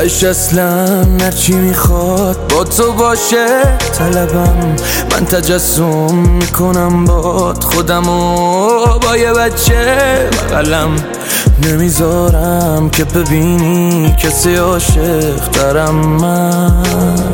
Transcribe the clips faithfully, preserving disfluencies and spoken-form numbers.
تش اصلا هرچی میخواد با تو باشه طلبم. من تجسم میکنم باد خودمو با یه بچه بغلم. نمیذارم که ببینی کسی عاشق ترم. من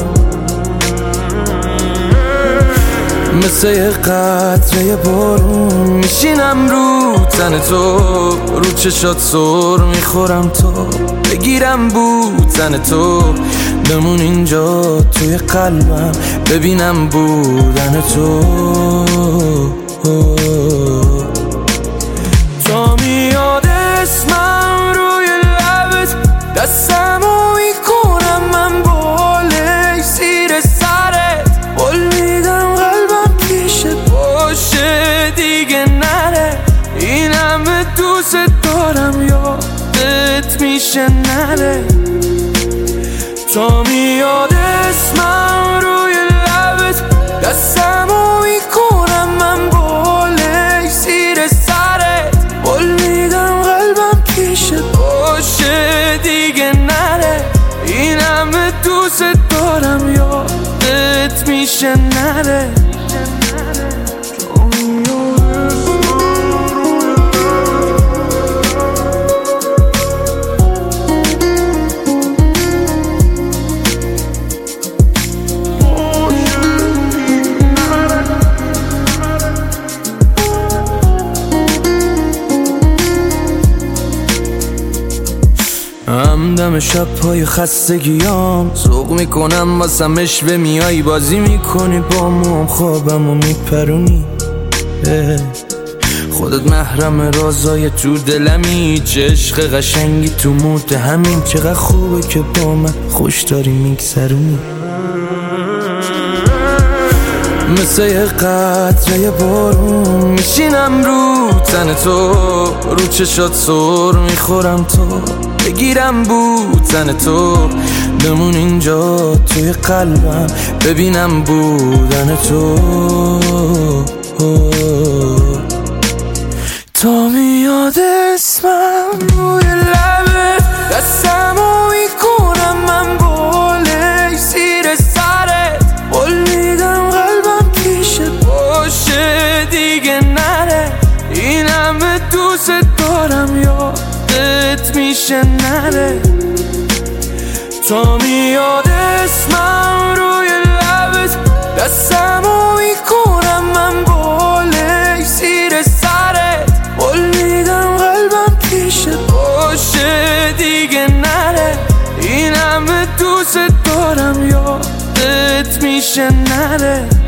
مثل یه قطره بارون میشینم رو تن تو، رو چشات سر میخورم تو بگیرم بودن تو. بمون اینجا توی قلبم ببینم بودن تو. تا میاد اسمم روی لبت دستمو میکنم من بالای زیر سرت. قول میدم قلبم پیشت باشه دیگه نره. این همه دوست دارم یادت میشه نره. تا میاد اسمم روی لبت دستمو میکنم من بالای زیر سرت. قول میدم قلبم پیشت باشه دیگه نره. این همه دوست دارم یادت میشه نره. همدم شب پای خستگیام ذوق میکنم واسم اشوه میای بازی میکنی با موام خوابمو میپرونی. خودت محرم رازای تو دلمی، چه عشق قشنگی تو موت همین. چقدر خوبه که با من خوش داری میگذرونی. مثل یه قطره بارون میشینم رو تن تو، رو چشات سر میخورم تو بگیرم بودن تو. بمون اینجا توی قلبم ببینم بودن تو. تا میاد اسمم روی لبت دستمو میکنم من بالای زیر سرت. قول میدم قلبم پیشت باشه دیگه نره. این همه دوست دارم یادت میشه نره. تا میاد اسمم روی لبت دستمو میکنم من بالای زیر سرت. قول میدم قلبم پیشت باشه دیگه نره. این همه دوست دارم یادت میشه نره.